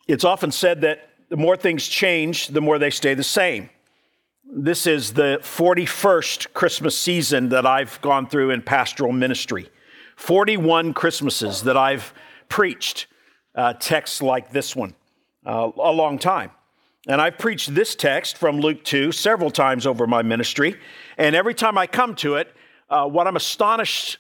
It's often said that the more things change, the more they stay the same. This is the 41st Christmas season that I've gone through in pastoral ministry. 41 Christmases that I've preached texts like this one a long time. And I've preached this text from Luke 2 several times over my ministry. And every time I come to it, what I'm astonished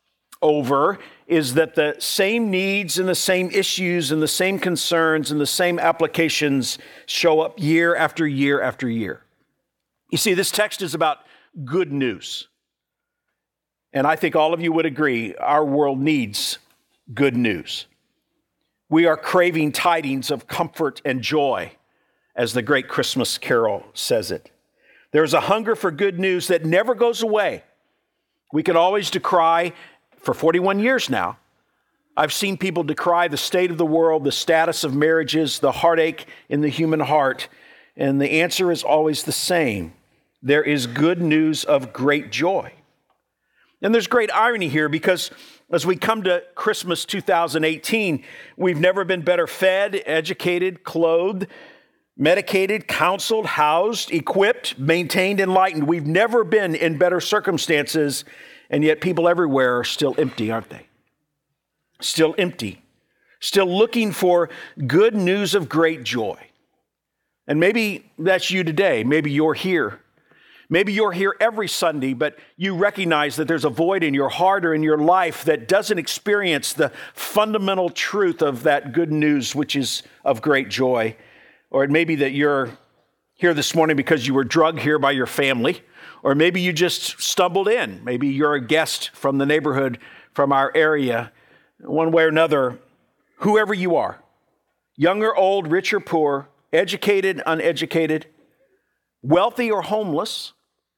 over is that the same needs and the same issues and the same concerns and the same applications show up year after year after year. You see, this text is about good news. And I think all of you would agree, our world needs good news. We are craving tidings of comfort and joy, as the great Christmas carol says it. There's a hunger for good news that never goes away. We can always decry, for 41 years now, I've seen people decry the state of the world, the status of marriages, the heartache in the human heart, and the answer is always the same. There is good news of great joy. And there's great irony here because as we come to Christmas 2018, we've never been better fed, educated, clothed, medicated, counseled, housed, equipped, maintained, enlightened. We've never been in better circumstances, and yet people everywhere are still empty, aren't they? Still empty, still looking for good news of great joy. And maybe that's you today. Maybe you're here. Maybe you're here every Sunday, but you recognize that there's a void in your heart or in your life that doesn't experience the fundamental truth of that good news, which is of great joy. Or it may be that you're here this morning because you were drugged here by your family, or maybe you just stumbled in. Maybe you're a guest from the neighborhood, from our area. One way or another, whoever you are, young or old, rich or poor, educated, uneducated, wealthy or homeless,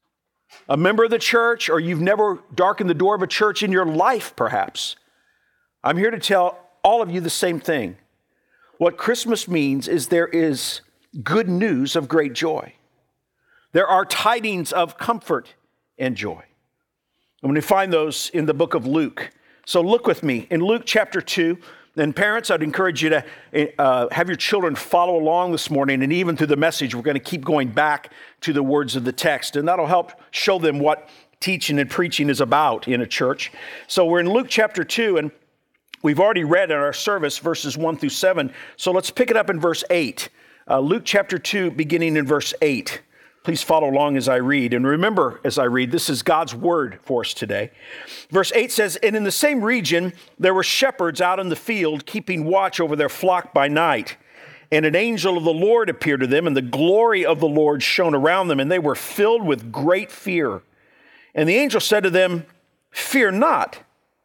a member of the church, or you've never darkened the door of a church in your life, perhaps. I'm here to tell all of you the same thing. What Christmas means is there is good news of great joy. There are tidings of comfort and joy. And we find those in the book of Luke. So look with me in Luke chapter 2. And parents, I'd encourage you to have your children follow along this morning. And even through the message, we're going to keep going back to the words of the text. And that'll help show them what teaching and preaching is about in a church. So we're in Luke chapter 2, and we've already read in our service verses 1 through 7. So let's pick it up in verse 8. Luke chapter 2, beginning in verse 8. Please follow along as I read. And remember, as I read, this is God's word for us today. Verse 8 says, "And in the same region there were shepherds out in the field, keeping watch over their flock by night. And an angel of the Lord appeared to them, and the glory of the Lord shone around them, and they were filled with great fear. And the angel said to them, 'Fear not,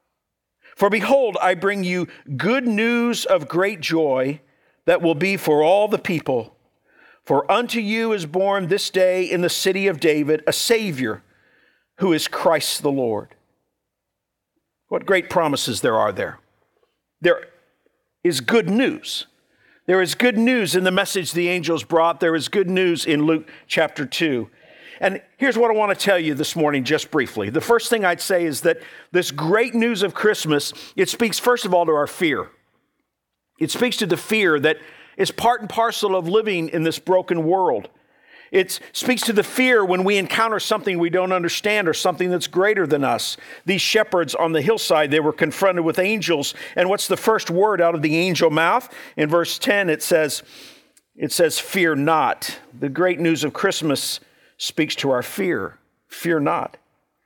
for behold, I bring you good news of great joy that will be for all the people. For unto you is born this day in the city of David a Savior, who is Christ the Lord.'" What great promises there are there. There is good news. There is good news in the message the angels brought. There is good news in Luke chapter 2. And here's what I want to tell you this morning just briefly. The first thing I'd say is that this great news of Christmas, it speaks first of all to our fear. It speaks to the fear that is part and parcel of living in this broken world. It speaks to the fear when we encounter something we don't understand or something that's greater than us. These shepherds on the hillside, they were confronted with angels. And what's the first word out of the angel mouth? In verse 10, it says, "Fear not." The great news of Christmas speaks to our fear. Fear not.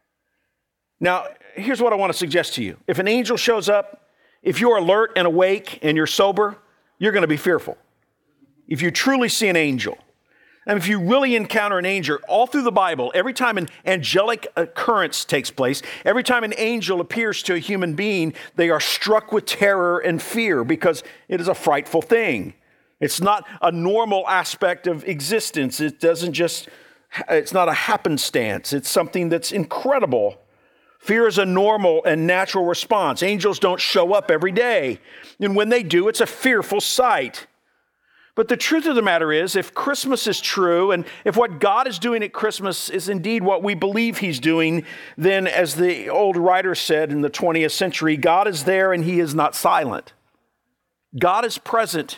Now, here's what I want to suggest to you. If an angel shows up, if you're alert and awake and you're sober, you're going to be fearful. If you truly see an angel, and if you really encounter an angel, all through the Bible, every time an angelic occurrence takes place, every time an angel appears to a human being, they are struck with terror and fear because it is a frightful thing. It's not a normal aspect of existence. It's not a happenstance. It's something that's incredible. Fear is a normal and natural response. Angels don't show up every day. And when they do, it's a fearful sight. But the truth of the matter is, if Christmas is true, and if what God is doing at Christmas is indeed what we believe he's doing, then as the old writer said in the 20th century, God is there and he is not silent. God is present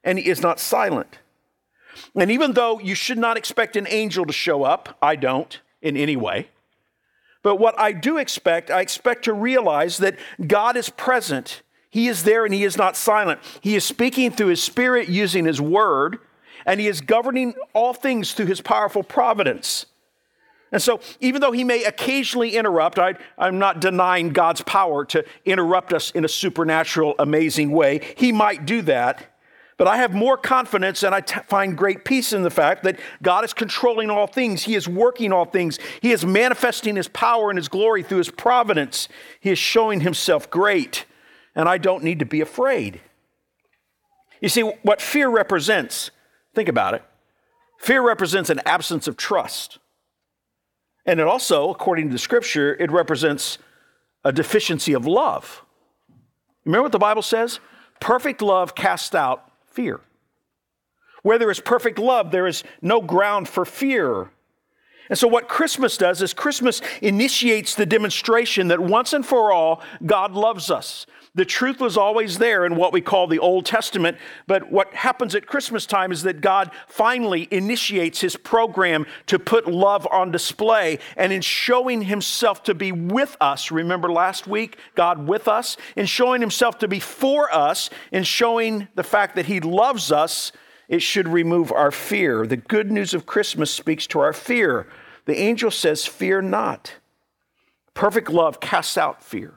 and he is not silent. And even though you should not expect an angel to show up, I don't in any way. But what I do expect, I expect to realize that God is present. He is there and he is not silent. He is speaking through his Spirit using his word, and he is governing all things through his powerful providence. And so even though he may occasionally interrupt, I'm not denying God's power to interrupt us in a supernatural, amazing way. He might do that. But I have more confidence, and I find great peace in the fact that God is controlling all things. He is working all things. He is manifesting his power and his glory through his providence. He is showing himself great, and I don't need to be afraid. You see, what fear represents, think about it. Fear represents an absence of trust. And it also, according to the scripture, it represents a deficiency of love. Remember what the Bible says? Perfect love casts out fear. Where there is perfect love, there is no ground for fear. And so what Christmas does is Christmas initiates the demonstration that once and for all, God loves us. The truth was always there in what we call the Old Testament, but what happens at Christmas time is that God finally initiates his program to put love on display, and in showing himself to be with us, remember last week, God with us, in showing himself to be for us, in showing the fact that he loves us, it should remove our fear. The good news of Christmas speaks to our fear. The angel says, "Fear not." Perfect love casts out fear.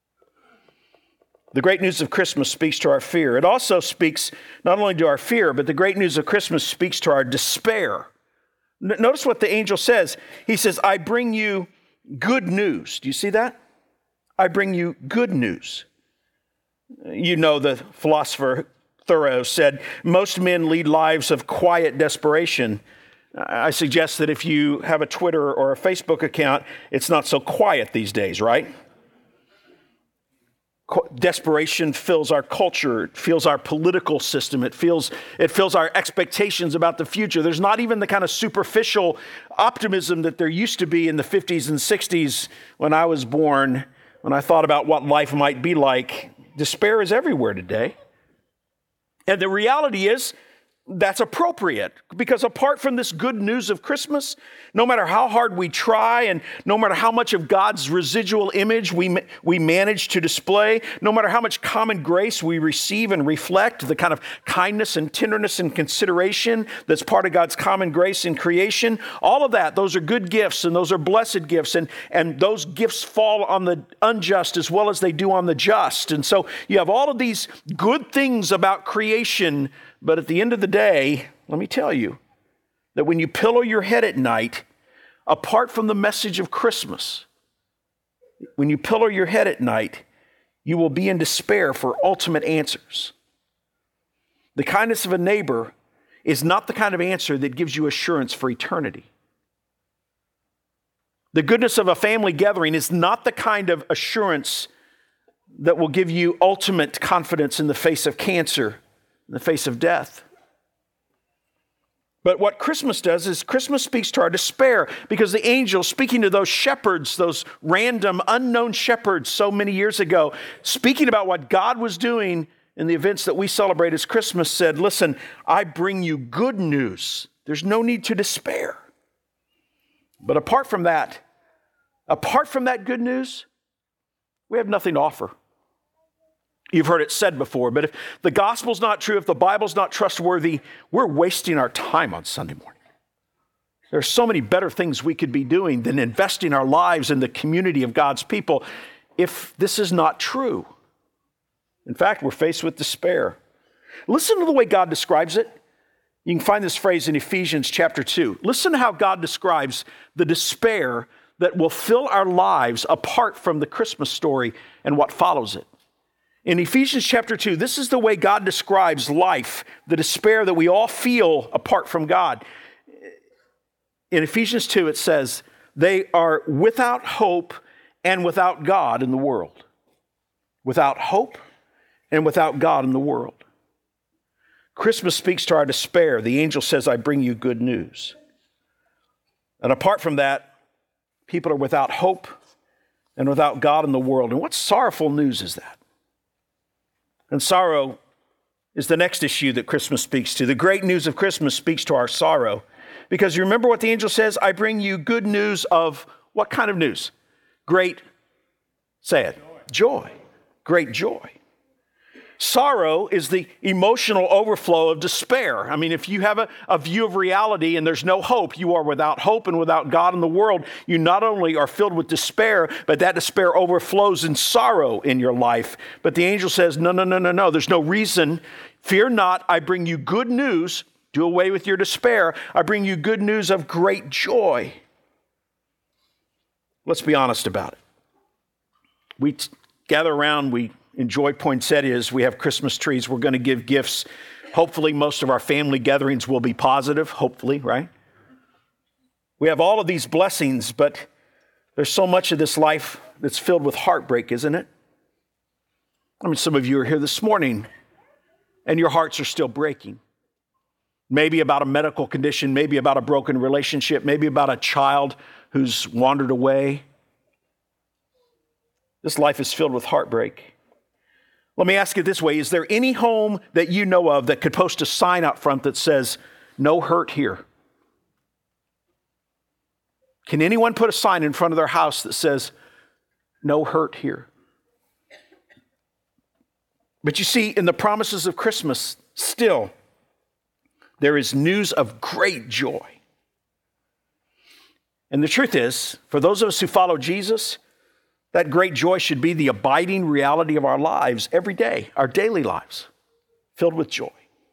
The great news of Christmas speaks to our fear. It also speaks not only to our fear, but the great news of Christmas speaks to our despair. Notice what the angel says. He says, "I bring you good news." Do you see that? I bring you good news. You know, the philosopher Thoreau said, most men lead lives of quiet desperation. I suggest that if you have a Twitter or a Facebook account, it's not so quiet these days, right? Desperation fills our culture, it fills our political system, it fills our expectations about the future. There's not even the kind of superficial optimism that there used to be in the 50s and 60s when I was born, when I thought about what life might be like. Despair is everywhere today. And the reality is, that's appropriate, because apart from this good news of Christmas, no matter how hard we try and no matter how much of God's residual image we manage to display, no matter how much common grace we receive and reflect, the kind of kindness and tenderness and consideration that's part of God's common grace in creation, all of that, those are good gifts and those are blessed gifts, and those gifts fall on the unjust as well as they do on the just. And so you have all of these good things about creation. But at the end of the day, let me tell you that when you pillow your head at night, apart from the message of Christmas, when you pillow your head at night, you will be in despair for ultimate answers. The kindness of a neighbor is not the kind of answer that gives you assurance for eternity. The goodness of a family gathering is not the kind of assurance that will give you ultimate confidence in the face of cancer, in the face of death. But what Christmas does is Christmas speaks to our despair, because the angel speaking to those shepherds, those random unknown shepherds so many years ago, speaking about what God was doing in the events that we celebrate as Christmas, said, listen, I bring you good news. There's no need to despair. But apart from that good news, we have nothing to offer. You've heard it said before, but if the gospel's not true, if the Bible's not trustworthy, we're wasting our time on Sunday morning. There are so many better things we could be doing than investing our lives in the community of God's people if this is not true. In fact, we're faced with despair. Listen to the way God describes it. You can find this phrase in Ephesians chapter 2. Listen to how God describes the despair that will fill our lives apart from the Christmas story and what follows it. In Ephesians chapter 2, this is the way God describes life, the despair that we all feel apart from God. In Ephesians 2, it says, they are without hope and without God in the world. Without hope and without God in the world. Christmas speaks to our despair. The angel says, I bring you good news. And apart from that, people are without hope and without God in the world. And what sorrowful news is that? And sorrow is the next issue that Christmas speaks to. The great news of Christmas speaks to our sorrow. Because you remember what the angel says? I bring you good news of what kind of news? Great, say it, joy. Great joy. Sorrow is the emotional overflow of despair. I mean, if you have a view of reality and there's no hope, you are without hope and without God in the world. You not only are filled with despair, but that despair overflows in sorrow in your life. But the angel says, no. There's no reason. Fear not. I bring you good news. Do away with your despair. I bring you good news of great joy. Let's be honest about it. We gather around, we enjoy poinsettias, we have Christmas trees, we're going to give gifts. Hopefully, most of our family gatherings will be positive, hopefully, right? We have all of these blessings, but there's so much of this life that's filled with heartbreak, isn't it? I mean, some of you are here this morning, and your hearts are still breaking. Maybe about a medical condition, maybe about a broken relationship, maybe about a child who's wandered away. This life is filled with heartbreak. Let me ask it this way. Is there any home that you know of that could post a sign out front that says, no hurt here? Can anyone put a sign in front of their house that says, no hurt here? But you see, in the promises of Christmas, still, there is news of great joy. And the truth is, for those of us who follow Jesus, that great joy should be the abiding reality of our lives every day, our daily lives, filled with joy.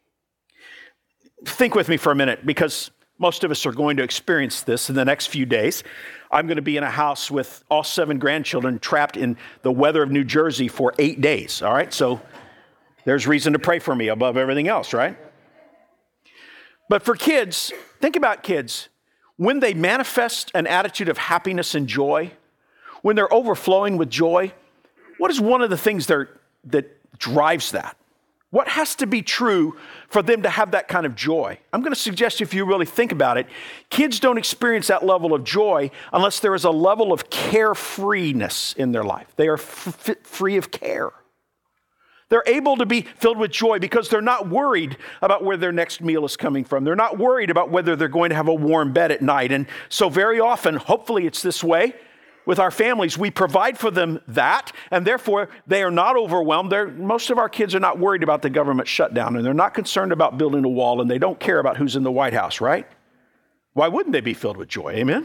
Think with me for a minute, because most of us are going to experience this in the next few days. I'm going to be in a house with all 7 grandchildren trapped in the weather of New Jersey for 8 days, all right? So there's reason to pray for me above everything else, right? But for kids, think about kids. When they manifest an attitude of happiness and joy, when they're overflowing with joy, what is one of the things that drives that? What has to be true for them to have that kind of joy? I'm going to suggest, if you really think about it, kids don't experience that level of joy unless there is a level of carefreeness in their life. They are free of care. They're able to be filled with joy because they're not worried about where their next meal is coming from. They're not worried about whether they're going to have a warm bed at night. And so very often, hopefully it's this way, with our families, we provide for them that, and therefore they are not overwhelmed. Most of our kids are not worried about the government shutdown, and they're not concerned about building a wall, and they don't care about who's in the White House, right? Why wouldn't they be filled with joy? Amen?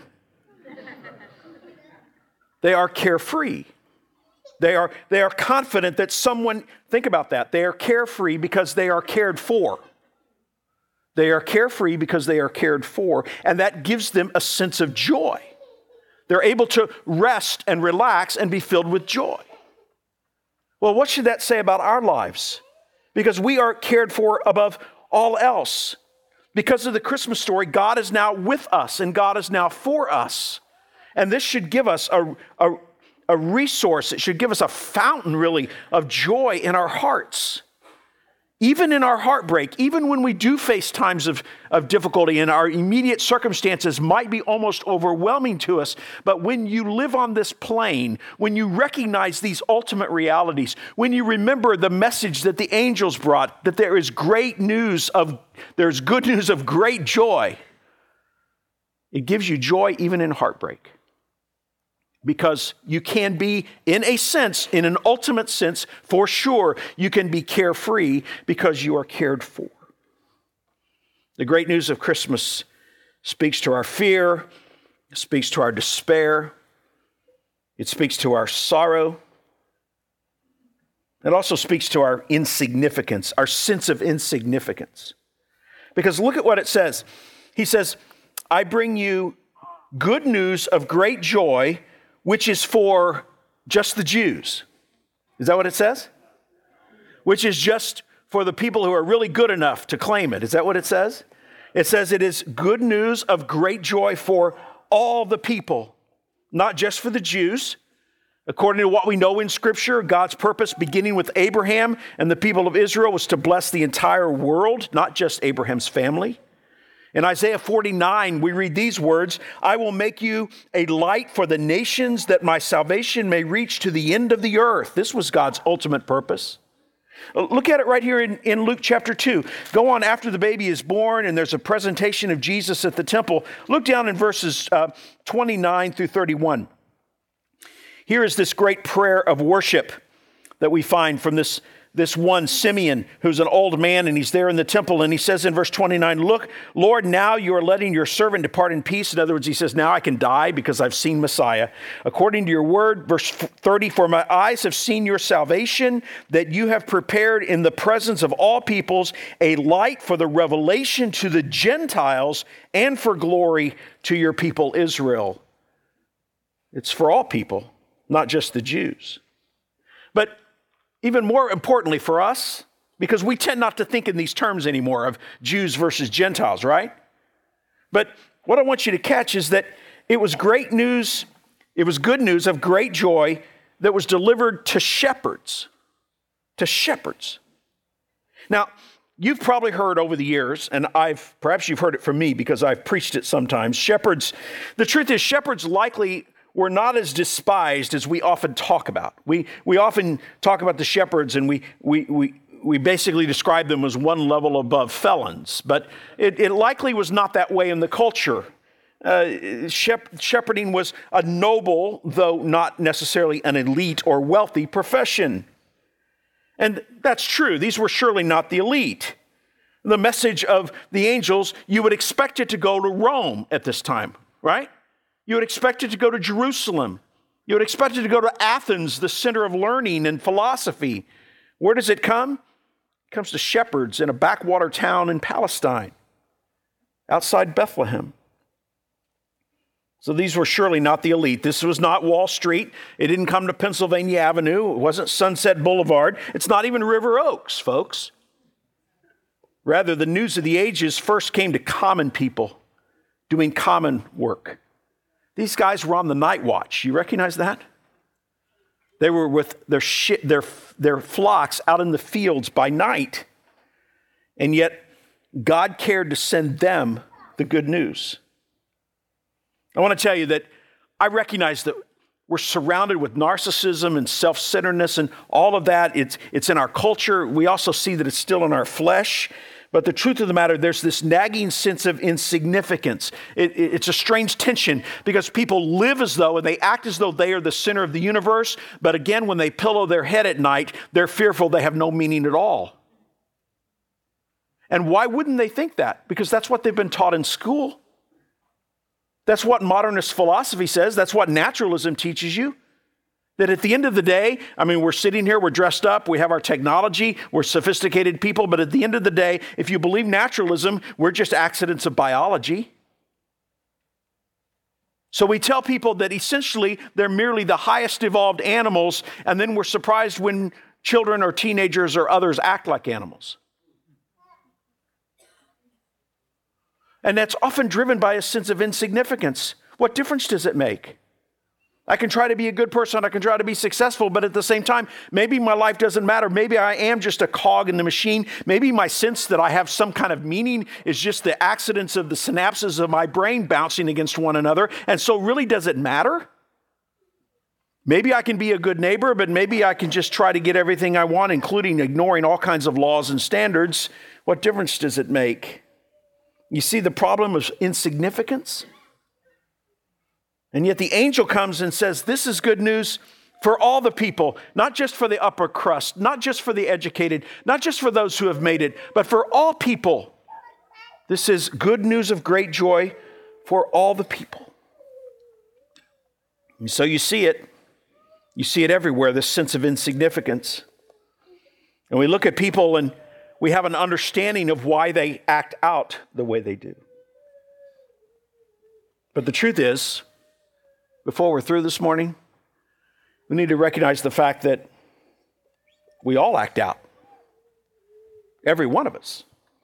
They are carefree. They are confident that someone, think about that, they are carefree because they are cared for. They are carefree because they are cared for, and that gives them a sense of joy. They're able to rest and relax and be filled with joy. Well, what should that say about our lives? Because we are cared for above all else. Because of the Christmas story, God is now with us and God is now for us. And this should give us a resource. It should give us a fountain, really, of joy in our hearts. Even in our heartbreak, even when we do face times of difficulty and our immediate circumstances might be almost overwhelming to us, but when you live on this plane, when you recognize these ultimate realities, when you remember the message that the angels brought, that there's good news of great joy, it gives you joy even in heartbreak. Because you can be, in an ultimate sense, for sure, you can be carefree because you are cared for. The great news of Christmas speaks to our fear, it speaks to our despair, it speaks to our sorrow. It also speaks to our insignificance, our sense of insignificance. Because look at what it says. He says, I bring you good news of great joy, which is for just the Jews. Is that what it says? Which is just for the people who are really good enough to claim it. Is that what it says? It says it is good news of great joy for all the people, not just for the Jews. According to what we know in Scripture, God's purpose, beginning with Abraham and the people of Israel, was to bless the entire world, not just Abraham's family. In Isaiah 49, we read these words, I will make you a light for the nations that my salvation may reach to the end of the earth. This was God's ultimate purpose. Look at it right here in Luke chapter 2. Go on after the baby is born and there's a presentation of Jesus at the temple. Look down in verses 29 through 31. Here is this great prayer of worship that we find from this one Simeon, who's an old man, and he's there in the temple, and he says in verse 29, "Look, Lord, now you are letting your servant depart in peace." In other words, he says, now I can die because I've seen Messiah. "According to your word," verse 30, "for my eyes have seen your salvation, that you have prepared in the presence of all peoples a light for the revelation to the Gentiles and for glory to your people Israel." It's for all people, not just the Jews. But even more importantly for us, because we tend not to think in these terms anymore of Jews versus Gentiles, right? But what I want you to catch is that it was great news, it was good news of great joy that was delivered to shepherds. To shepherds. Now, you've probably heard over the years, and perhaps you've heard it from me because I've preached it sometimes, shepherds, the truth is shepherds likely were not as despised as we often talk about. We often talk about the shepherds and we basically describe them as one level above felons, but it likely was not that way in the culture. Shepherding was a noble, though not necessarily an elite or wealthy profession. And that's true. These were surely not the elite. The message of the angels, you would expect it to go to Rome at this time, right? You would expect it to go to Jerusalem. You would expect it to go to Athens, the center of learning and philosophy. Where does it come? It comes to shepherds in a backwater town in Palestine, outside Bethlehem. So these were surely not the elite. This was not Wall Street. It didn't come to Pennsylvania Avenue. It wasn't Sunset Boulevard. It's not even River Oaks, folks. Rather, the news of the ages first came to common people doing common work. These guys were on the night watch. You recognize that? They were with their flocks out in the fields by night. And yet, God cared to send them the good news. I want to tell you that I recognize that we're surrounded with narcissism and self-centeredness and all of that. It's in our culture. We also see that it's still in our flesh. But the truth of the matter, there's this nagging sense of insignificance. It's a strange tension because people live as though and they act as though they are the center of the universe. But again, when they pillow their head at night, they're fearful they have no meaning at all. And why wouldn't they think that? Because that's what they've been taught in school. That's what modernist philosophy says. That's what naturalism teaches you. That at the end of the day, we're sitting here, we're dressed up, we have our technology, we're sophisticated people, but at the end of the day, if you believe naturalism, we're just accidents of biology. So we tell people that essentially they're merely the highest evolved animals, and then we're surprised when children or teenagers or others act like animals. And that's often driven by a sense of insignificance. What difference does it make? I can try to be a good person, I can try to be successful, but at the same time, maybe my life doesn't matter. Maybe I am just a cog in the machine. Maybe my sense that I have some kind of meaning is just the accidents of the synapses of my brain bouncing against one another. And so really, does it matter? Maybe I can be a good neighbor, but maybe I can just try to get everything I want, including ignoring all kinds of laws and standards. What difference does it make? You see the problem of insignificance? And yet the angel comes and says, this is good news for all the people, not just for the upper crust, not just for the educated, not just for those who have made it, but for all people. This is good news of great joy for all the people. And so you see it. You see it everywhere, this sense of insignificance. And we look at people and we have an understanding of why they act out the way they do. But the truth is, before we're through this morning, we need to recognize the fact that we all act out. Every one of us.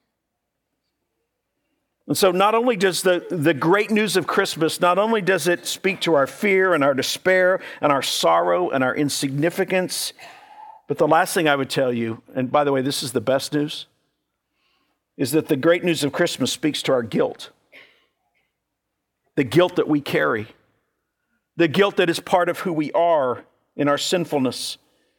And so not only does the great news of Christmas, not only does it speak to our fear and our despair and our sorrow and our insignificance, but the last thing I would tell you, and by the way, this is the best news, is that the great news of Christmas speaks to our guilt. The guilt that we carry. The guilt that is part of who we are in our sinfulness.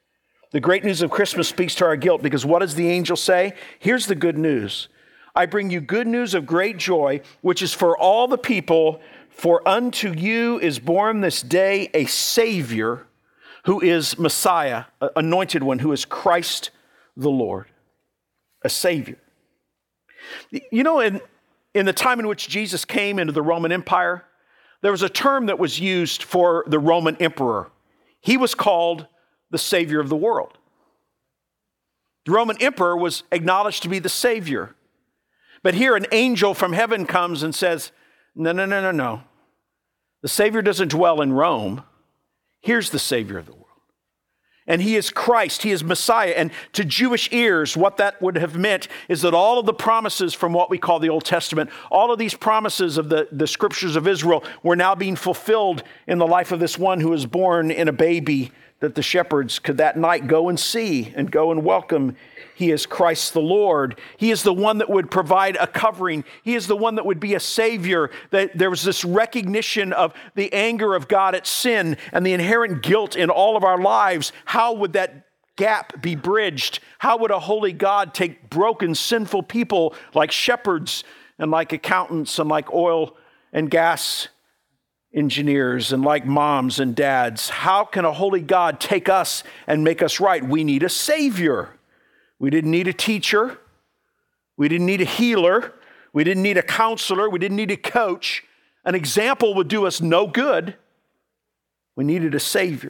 The great news of Christmas speaks to our guilt, because what does the angel say? Here's the good news. I bring you good news of great joy, which is for all the people. For unto you is born this day a Savior, who is Messiah, anointed one, who is Christ the Lord, a Savior. You know, in the time in which Jesus came into the Roman Empire, there was a term that was used for the Roman emperor. He was called the Savior of the world. The Roman emperor was acknowledged to be the Savior. But here an angel from heaven comes and says, no. The Savior doesn't dwell in Rome. Here's the Savior of the world. And he is Christ, he is Messiah. And to Jewish ears, what that would have meant is that all of the promises from what we call the Old Testament, all of these promises of the scriptures of Israel were now being fulfilled in the life of this one who was born in a baby, that the shepherds could that night go and see and go and welcome. He is Christ the Lord. He is the one that would provide a covering. He is the one that would be a Savior. That there was this recognition of the anger of God at sin and the inherent guilt in all of our lives. How would that gap be bridged? How would a holy God take broken, sinful people like shepherds and like accountants and like oil and gas engineers and like moms and dads? How can a holy God take us and make us right? We need a Savior. We didn't need a teacher. We didn't need a healer. We didn't need a counselor. We didn't need a coach. An example would do us no good. We needed a Savior.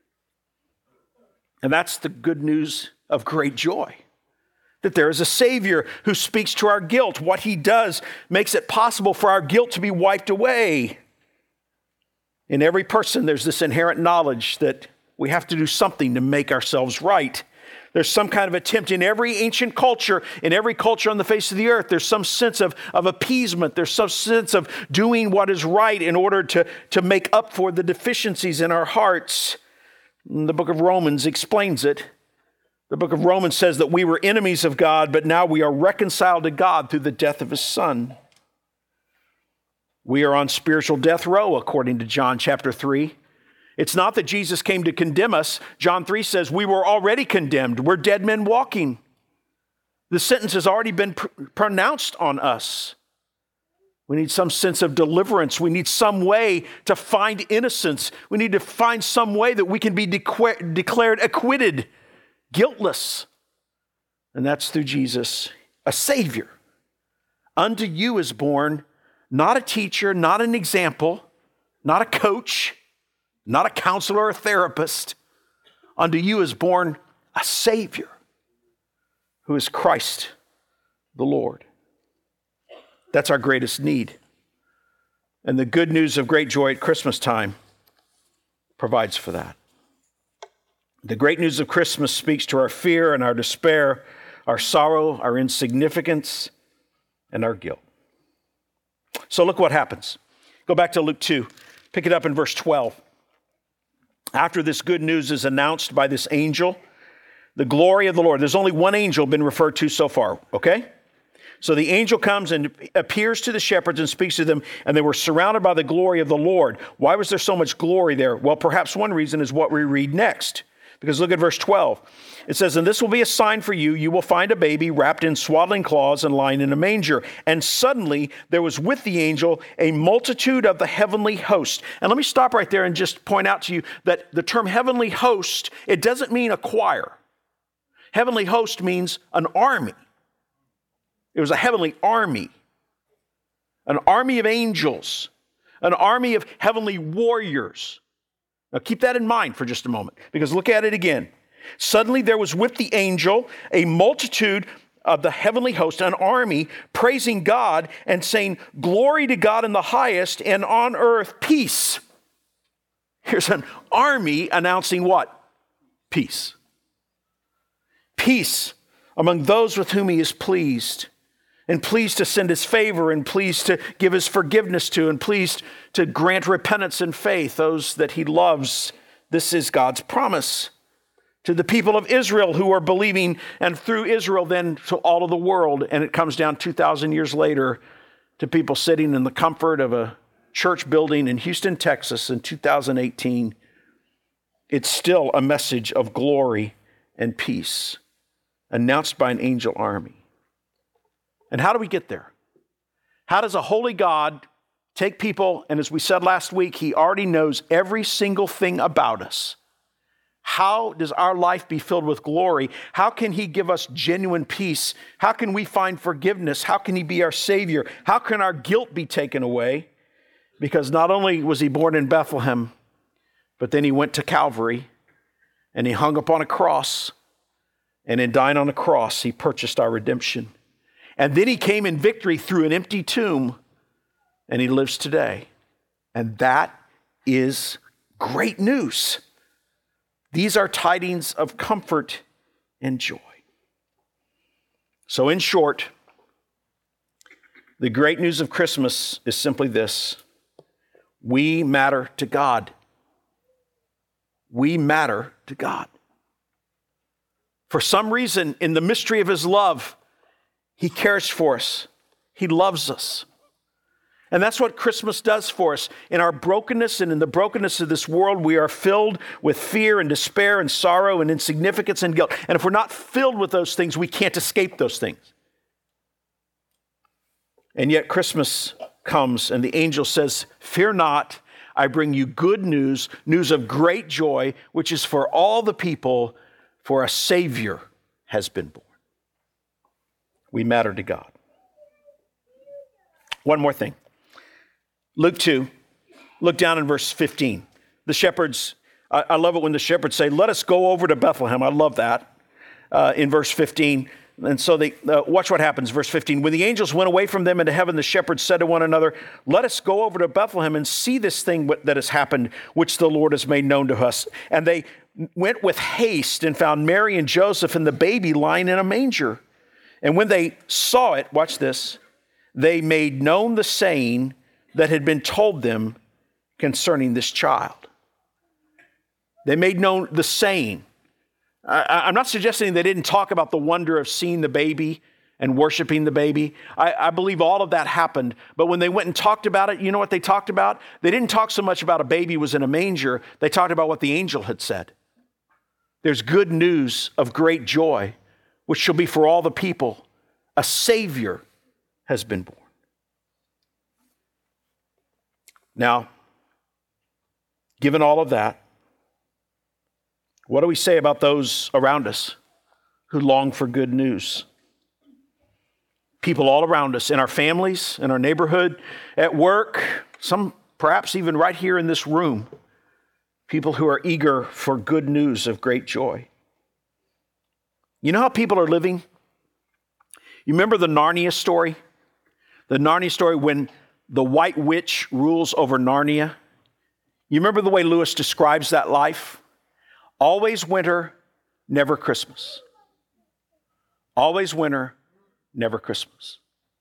And that's the good news of great joy, that there is a Savior who speaks to our guilt. What he does makes it possible for our guilt to be wiped away. In every person, there's this inherent knowledge that we have to do something to make ourselves right. There's some kind of attempt in every ancient culture, in every culture on the face of the earth. There's some sense of appeasement. There's some sense of doing what is right in order to make up for the deficiencies in our hearts. And the book of Romans explains it. The book of Romans says that we were enemies of God, but now we are reconciled to God through the death of his Son. We are on spiritual death row, according to John chapter 3. It's not that Jesus came to condemn us. John 3 says we were already condemned. We're dead men walking. The sentence has already been pronounced on us. We need some sense of deliverance. We need some way to find innocence. We need to find some way that we can be declared acquitted, guiltless. And that's through Jesus, a Savior. Unto you is born not a teacher, not an example, not a coach, not a counselor or a therapist. Unto you is born a Savior, who is Christ the Lord. That's our greatest need. And the good news of great joy at Christmas time provides for that. The great news of Christmas speaks to our fear and our despair, our sorrow, our insignificance, and our guilt. So look what happens. Go back to Luke 2. Pick it up in verse 12. After this good news is announced by this angel, the glory of the Lord. There's only one angel been referred to so far, okay? So the angel comes and appears to the shepherds and speaks to them, and they were surrounded by the glory of the Lord. Why was there so much glory there? Well, perhaps one reason is what we read next. Because look at verse 12. It says, and this will be a sign for you. You will find a baby wrapped in swaddling cloths and lying in a manger. And suddenly there was with the angel a multitude of the heavenly host. And let me stop right there and just point out to you that the term heavenly host, it doesn't mean a choir. Heavenly host means an army. It was a heavenly army, an army of angels, an army of heavenly warriors. Now keep that in mind for just a moment, because look at it again. Suddenly there was with the angel a multitude of the heavenly host, an army, praising God and saying, glory to God in the highest, and on earth peace. Here's an army announcing what? Peace. Peace among those with whom he is pleased, and pleased to send his favor, and pleased to give his forgiveness to, and pleased to grant repentance and faith, those that he loves. This is God's promise to the people of Israel who are believing, and through Israel then to all of the world. And it comes down 2,000 years later to people sitting in the comfort of a church building in Houston, Texas in 2018. It's still a message of glory and peace, announced by an angel army. And how do we get there? How does a holy God take people, and as we said last week, he already knows every single thing about us. How does our life be filled with glory? How can he give us genuine peace? How can we find forgiveness? How can he be our Savior? How can our guilt be taken away? Because not only was he born in Bethlehem, but then he went to Calvary and he hung upon a cross. And in dying on a cross, he purchased our redemption. And then he came in victory through an empty tomb, and he lives today. And that is great news. These are tidings of comfort and joy. So in short, the great news of Christmas is simply this: we matter to God. We matter to God. For some reason, in the mystery of his love, he cares for us. He loves us. And that's what Christmas does for us. In our brokenness and in the brokenness of this world, we are filled with fear and despair and sorrow and insignificance and guilt. And if we're not filled with those things, we can't escape those things. And yet Christmas comes and the angel says, "Fear not, I bring you good news, news of great joy, which is for all the people, for a Savior has been born." We matter to God. One more thing. Luke 2, look down in verse 15. The shepherds, I love it when the shepherds say, "Let us go over to Bethlehem." I love that in verse 15. And so they watch what happens, verse 15. When the angels went away from them into heaven, the shepherds said to one another, "Let us go over to Bethlehem and see this thing that has happened, which the Lord has made known to us." And they went with haste and found Mary and Joseph and the baby lying in a manger. And when they saw it, watch this, they made known the saying that had been told them concerning this child. They made known the saying. I'm not suggesting they didn't talk about the wonder of seeing the baby and worshiping the baby. I believe all of that happened. But when they went and talked about it, you know what they talked about? They didn't talk so much about a baby was in a manger. They talked about what the angel had said. There's good news of great joy, which shall be for all the people. A Savior has been born. Now, given all of that, what do we say about those around us who long for good news? People all around us, in our families, in our neighborhood, at work, some perhaps even right here in this room, people who are eager for good news of great joy. You know how people are living? You remember the Narnia story? The Narnia story when the White Witch rules over Narnia. You remember the way Lewis describes that life? Always winter, never Christmas. Always winter, never Christmas.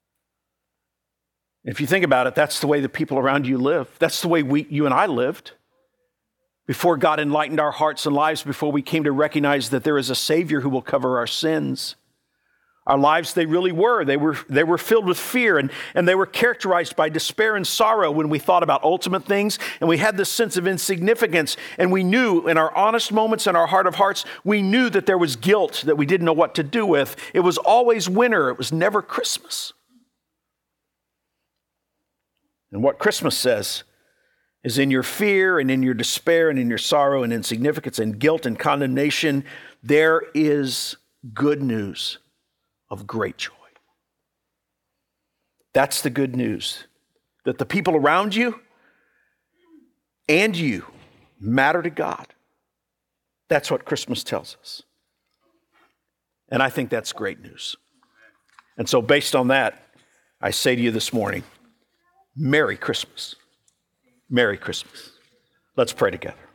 If you think about it, that's the way the people around you live. That's the way you and I lived before God enlightened our hearts and lives, before we came to recognize that there is a Savior who will cover our sins. Our lives, they really were. They were filled with fear and they were characterized by despair and sorrow when we thought about ultimate things, and we had this sense of insignificance, and we knew in our honest moments in our heart of hearts, we knew that there was guilt that we didn't know what to do with. It was always winter. It was never Christmas. And what Christmas says is in your fear and in your despair and in your sorrow and insignificance and guilt and condemnation, there is good news of great joy. That's the good news, that the people around you and you matter to God. That's what Christmas tells us. And I think that's great news. And so based on that, I say to you this morning, Merry Christmas. Merry Christmas. Let's pray together.